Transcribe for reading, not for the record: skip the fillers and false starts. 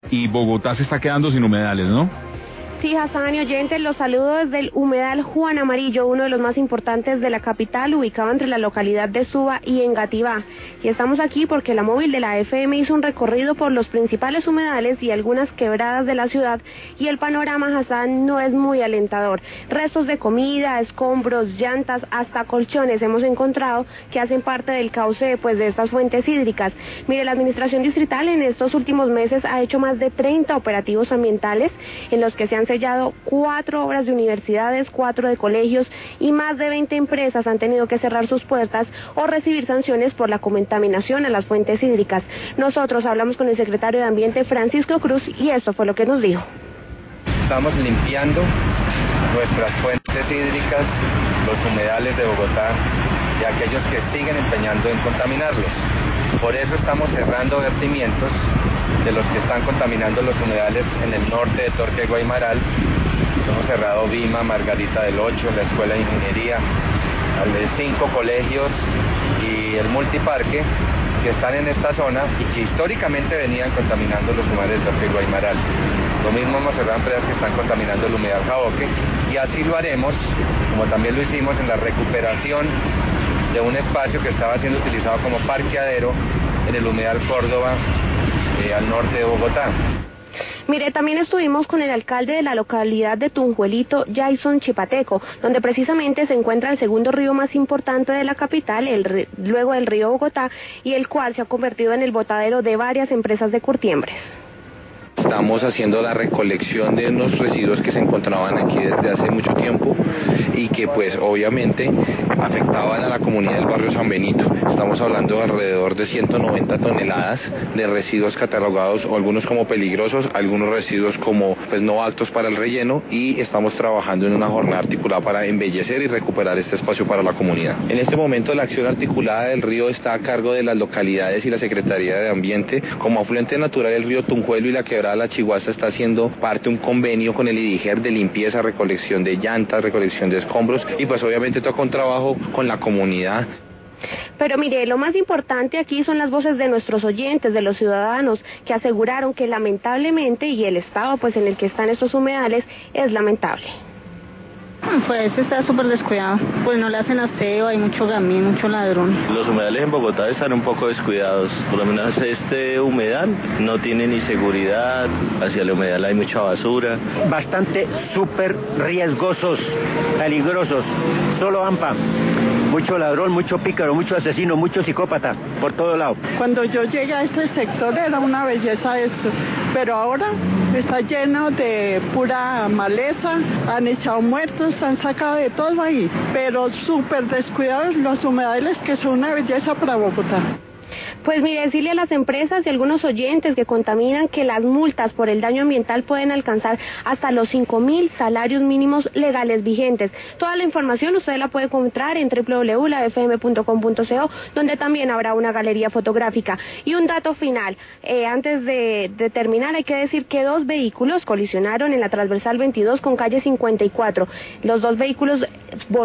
y Bogotá se está quedando sin humedales, ¿no? Sí, Hassan y oyentes, los saludo desde el humedal Juan Amarillo, uno de los más importantes de la capital, ubicado entre la localidad de Suba y Engativá. Y estamos aquí porque la móvil de la FM hizo un recorrido por los principales humedales y algunas quebradas de la ciudad, y el panorama, Hassan, no es muy alentador. Restos de comida, escombros, llantas, hasta colchones hemos encontrado que hacen parte del cauce de estas fuentes hídricas. Mire, la administración distrital en estos últimos meses ha hecho más de 30 operativos ambientales en los que se han sellado 4 obras de universidades, 4 de colegios, y más de 20 empresas han tenido que cerrar sus puertas o recibir sanciones por la contaminación a las fuentes hídricas. Nosotros hablamos con el secretario de Ambiente, Francisco Cruz, y esto fue lo que nos dijo. Estamos limpiando nuestras fuentes hídricas, los humedales de Bogotá y aquellos que siguen empeñando en contaminarlos. Por eso estamos cerrando vertimientos de los que están contaminando los humedales en el norte de Torque Guaymaral. Hemos cerrado Vima, Margarita del Ocho, la Escuela de Ingeniería, 5 colegios y el multiparque que están en esta zona y que históricamente venían contaminando los humedales de Torque Guaymaral. Lo mismo hemos cerrado empresas que están contaminando el humedal Jaboque, y así lo haremos, como también lo hicimos en la recuperación de un espacio que estaba siendo utilizado como parqueadero en el humedal Córdoba, al norte de Bogotá. Mire, también estuvimos con el alcalde de la localidad de Tunjuelito, Jason Chipateco, donde precisamente se encuentra el segundo río más importante de la capital, luego del río Bogotá, y el cual se ha convertido en el botadero de varias empresas de curtiembres. Estamos haciendo la recolección de unos residuos que se encontraban aquí desde hace mucho tiempo y que pues obviamente afectaban a la comunidad del barrio San Benito. Estamos hablando de alrededor de 190 toneladas de residuos catalogados, o algunos como peligrosos, algunos residuos como pues no aptos para el relleno, y estamos trabajando en una jornada articulada para embellecer y recuperar este espacio para la comunidad. En este momento la acción articulada del río está a cargo de las localidades y la Secretaría de Ambiente. Como afluente natural del río Tunjuelo y la quebrada La Chiguaza está haciendo parte de un convenio con el IDIGER de limpieza, recolección de llantas, recolección de escombros, y pues obviamente toca un trabajo con la comunidad. Pero mire, lo más importante aquí son las voces de nuestros oyentes, de los ciudadanos, que aseguraron que lamentablemente, y el estado en el que están estos humedales es lamentable. Pues está súper descuidado, pues no le hacen aseo, hay mucho gamín, mucho ladrón. Los humedales en Bogotá están un poco descuidados, por lo menos este humedal no tiene ni seguridad, hacia el humedal hay mucha basura. Bastante súper riesgosos, peligrosos, solo AMPA. Mucho ladrón, mucho pícaro, mucho asesino, mucho psicópata, por todo lado. Cuando yo llegué a este sector era una belleza esto, pero ahora está lleno de pura maleza, han echado muertos, han sacado de todo ahí, pero súper descuidados los humedales, que son una belleza para Bogotá. Pues mire, decirle a las empresas y algunos oyentes que contaminan que las multas por el daño ambiental pueden alcanzar hasta los 5.000 salarios mínimos legales vigentes. Toda la información usted la puede encontrar en www.lafm.com.co, donde también habrá una galería fotográfica. Y un dato final, antes de terminar, hay que decir que 2 vehículos colisionaron en la transversal 22 con calle 54. Los 2 vehículos